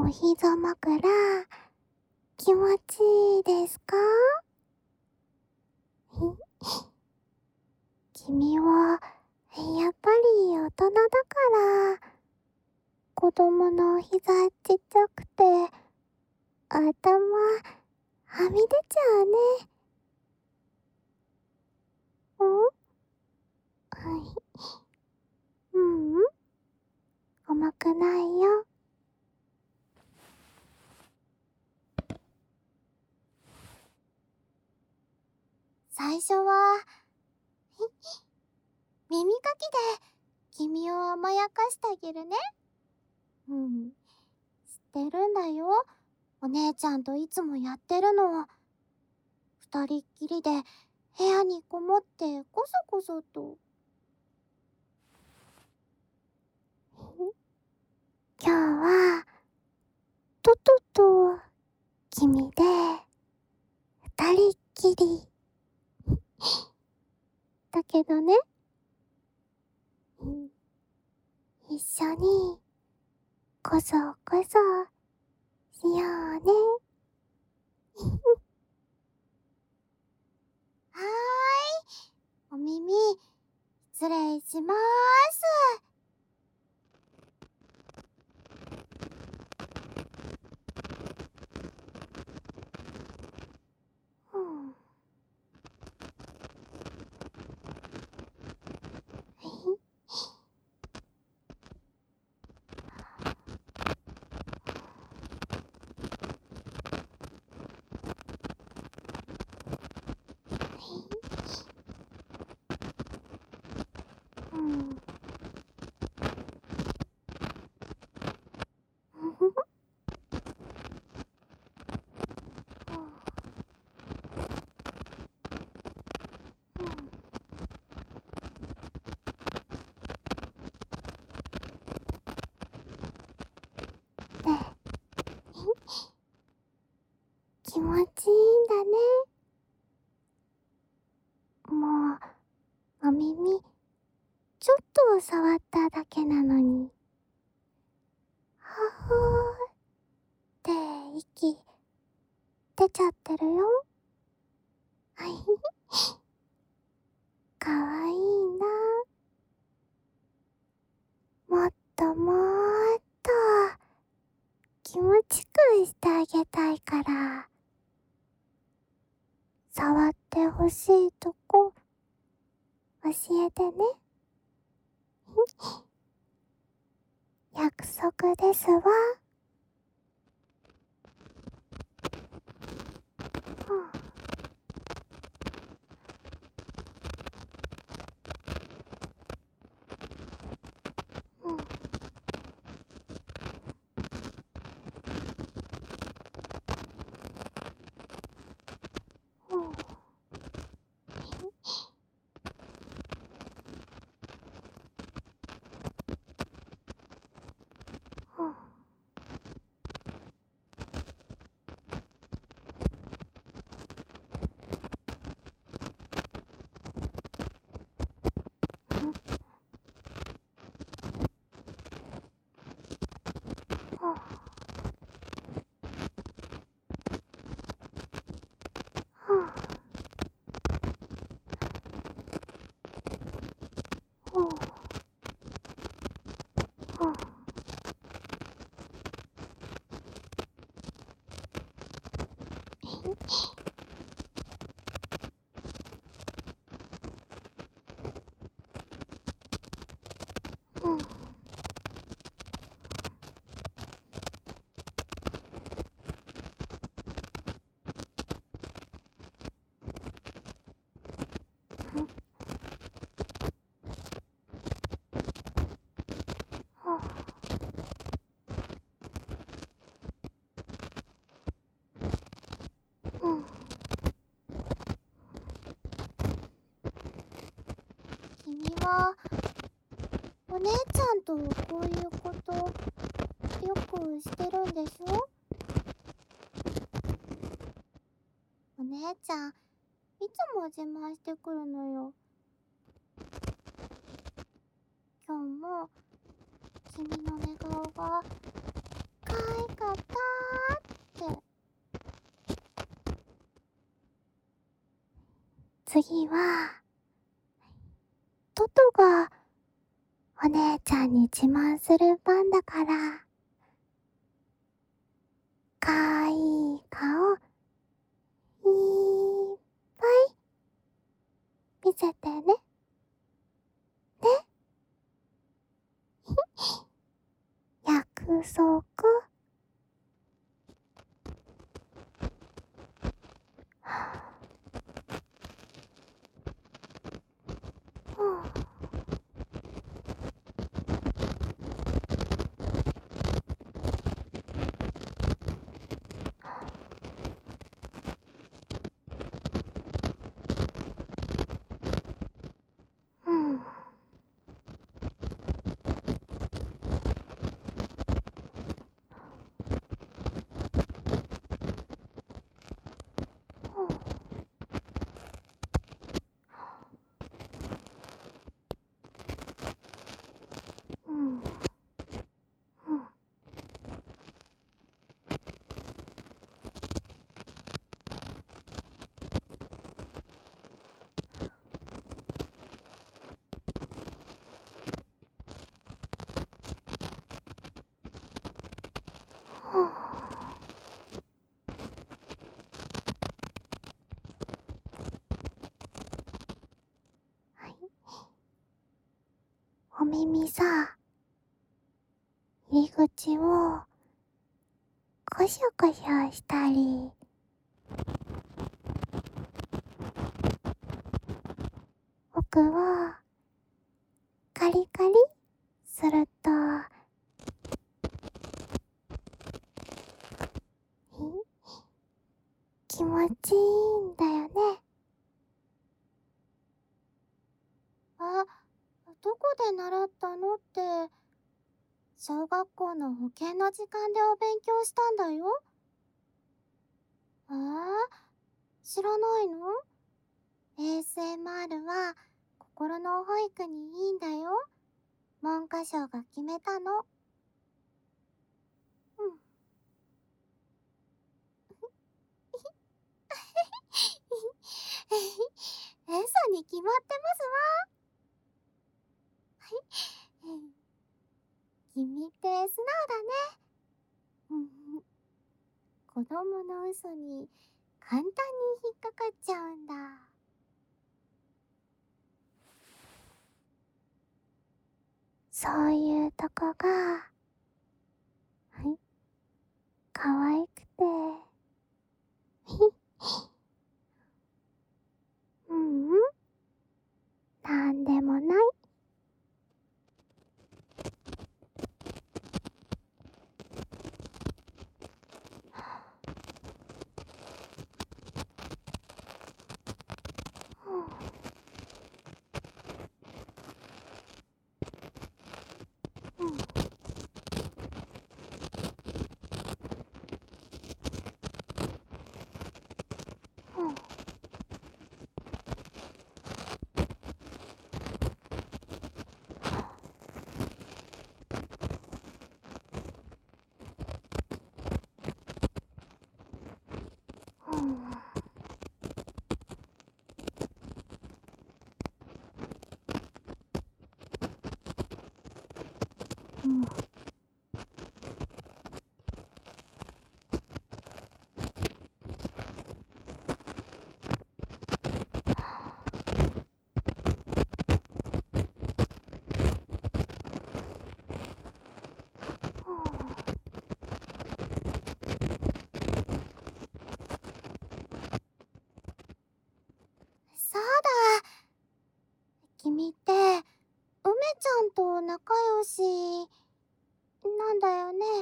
お膝枕、気持ちいいですか？君は、やっぱり大人だから、子供の膝ちっちゃくて、頭、はみ出ちゃうね。はい。重くないよ。最初は、耳かきで君を甘やかしてあげるね。知ってるんだよ。お姉ちゃんといつもやってるの。二人っきりで部屋にこもってこそこそと。今日は、トトと君で二人っきり。だけどね、一緒にこそこそしようね。はーい。お耳、失礼しまーす。気持ちいいんだね。もう、お耳、ちょっと触っただけなのに。はほーって息、出ちゃってるよ。はい。かわいいな。もっともーっと、気持ちくしてあげたいから。触ってほしいとこ、教えてね。約束ですわ。君は、お姉ちゃんとこういうことよくしてるんでしょ？お姉ちゃん、いつも自慢してくるのよ。今日も君の寝顔がかいかかったって。次は、トトがお姉ちゃんに自慢する番だから、かわいい顔、いっぱい見せてね。ね。約束。うん。うん。うん。うん。はい。お耳さ、入り口をコショコショしたり、奥をカリカリすると、気持ちいいんだよね。あ、どこで習ったのって、小学校の保健の時間でお勉強したんだよ。知らないの？ ASMR は心の保育にいいんだよ。文科省が決めたの。うん。嘘に決まってますわ。はい。君って素直だね。うん。子供の嘘に簡単に引っかかっちゃうんだ。そういうとこが、はい、可愛くて。うん、なんでもない。うん。うん。うん。うん。そうだ。君って、梅ちゃんと仲良し、なんだよね。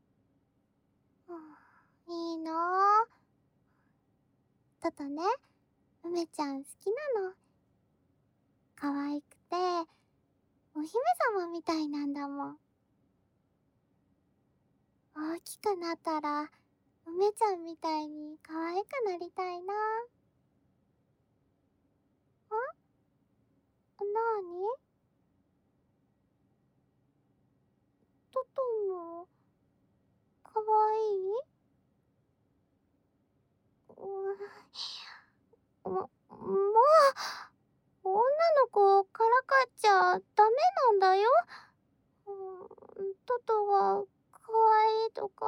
いいなぁ。トトね、梅ちゃん好きなの。可愛くて、お姫様みたいなんだもん。大きくなったら、梅ちゃんみたいに可愛くなりたいな。なに？トトも、 かわいい？もう、女の子からかっちゃダメなんだよ。トトがかわいいとか。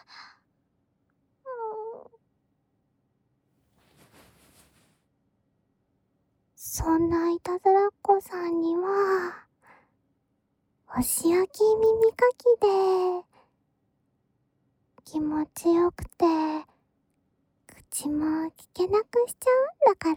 そんないたずらっ子さんには、お仕置き耳かきで、気持ちよくて、口も聞けなくしちゃうんだから。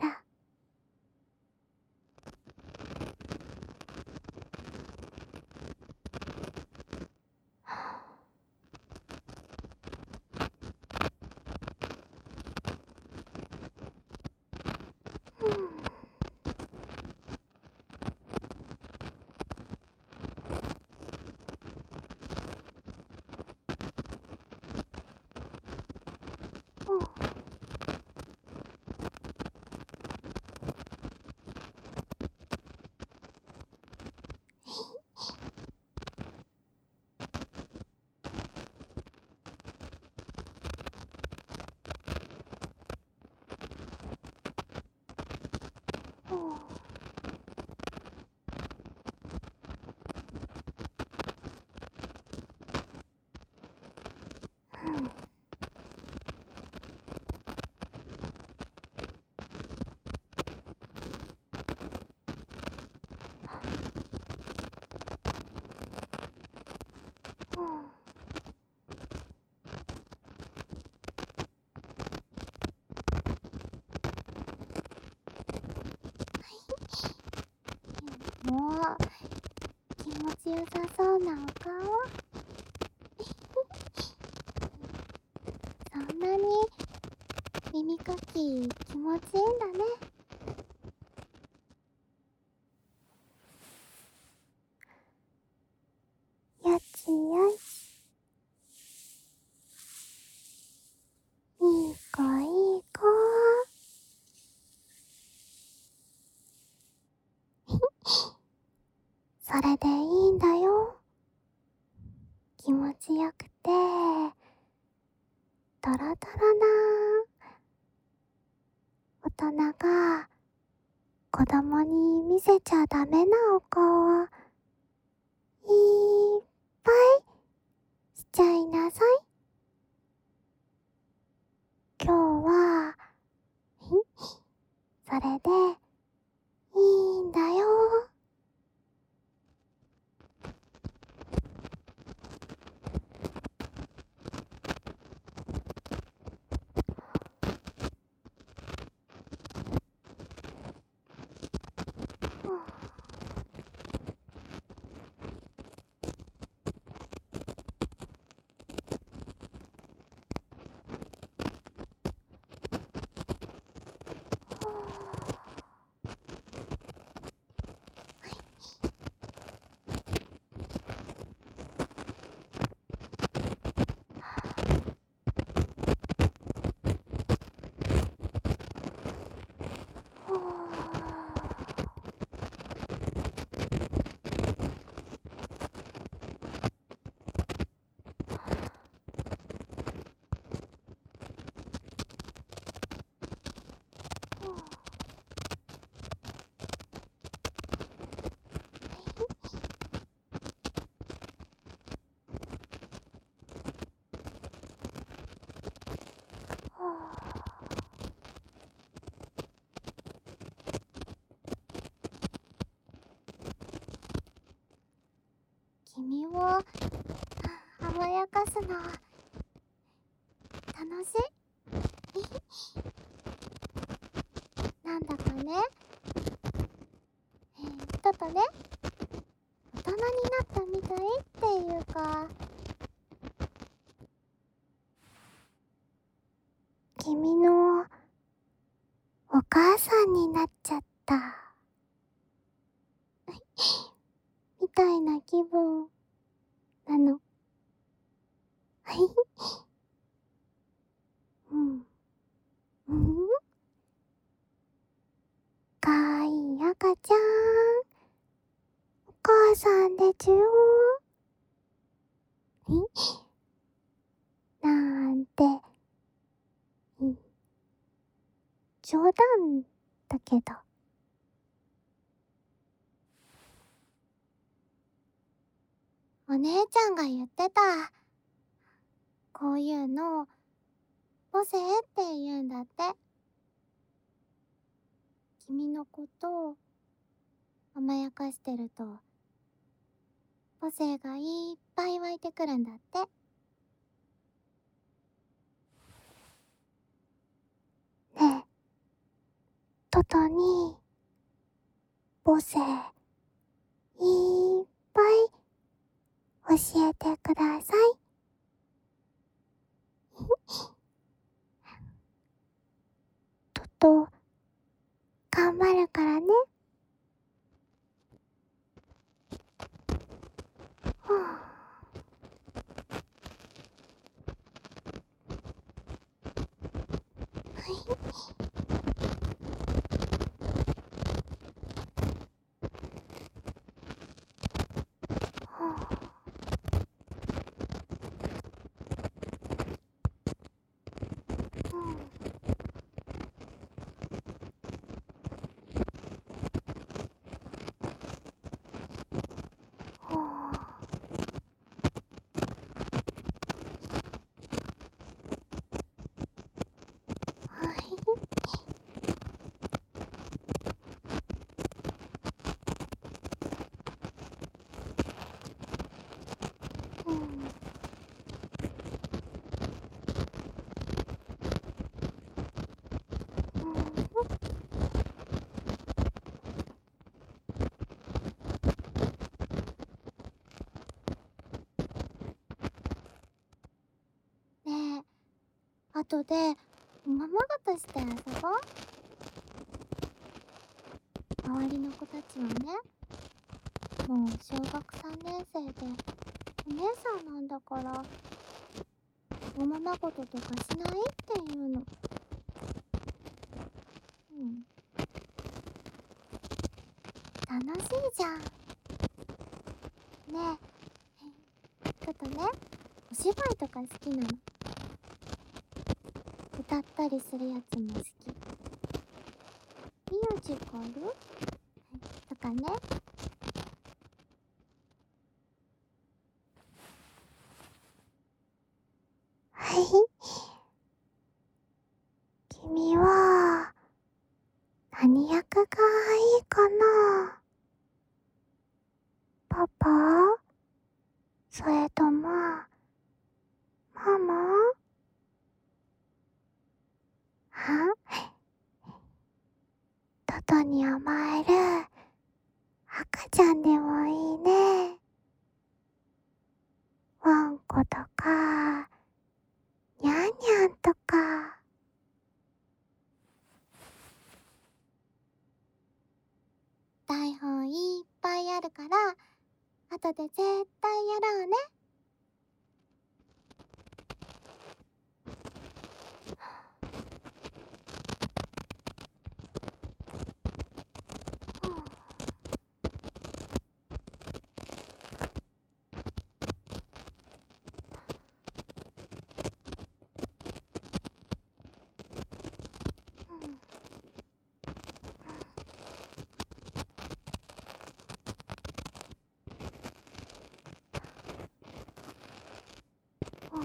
うん。うん。うん。うん。もう、気持ちよさそうなお顔。そんなに耳かき気持ちいいんだね。よちよし。いい子いい子。それでいいんだよ。気持ちよくて、トロトロな大人が子供に見せちゃダメなお顔をいっぱいしちゃいなさい。今日は、それでいいんだよ。うん。君を甘やかすの楽しい？なんだかね、ちょっとね、大人になったみたいっていうか、君のお母さんになっちゃったみたいな気分なの。うん。うん。かわいい赤ちゃん。お母さんでちゅよ。 談だけど。お姉ちゃんが言ってた。こういうの、母性って言うんだって。君のこと甘やかしてると、母性がいっぱい湧いてくるんだって。ねえ、トトに、母性、いっぱい教えてください。トト、頑張るからね。はあ、はあ、うん、はあ、はい。うん、うん、ねえ、後でおままごとして遊ぼう。周りの子たちはね、もう小学3年生でお姉さんなんだから、おままごととかしないっていうの。うん、楽しいじゃん。ねえ、ちょっとね、お芝居とか好きなの。歌ったりするやつも好き。ミュージカルとかね。はい。君は、何役がいいかな？パパ？それとも、ママ？トトに甘える赤ちゃんでもいいね。ワンコとか、ニャンニャンとか。台本いっぱいあるから、後で絶対やろうね。うん、うん、うん。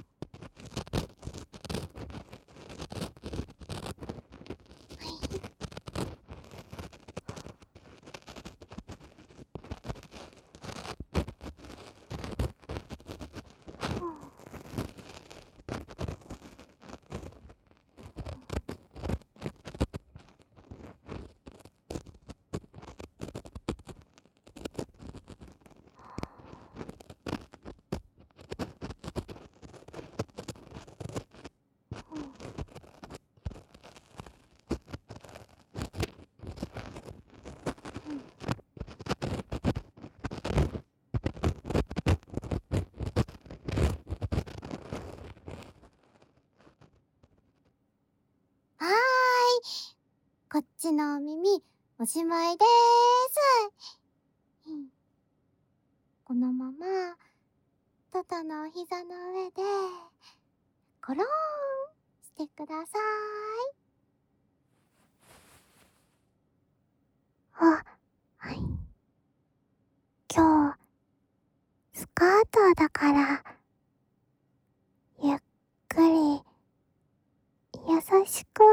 はーい。こっちのお耳、おしまいでーす。うん、このまま、トトのお膝の上で、コローンしてください。 カートだから、ゆっくり、優しく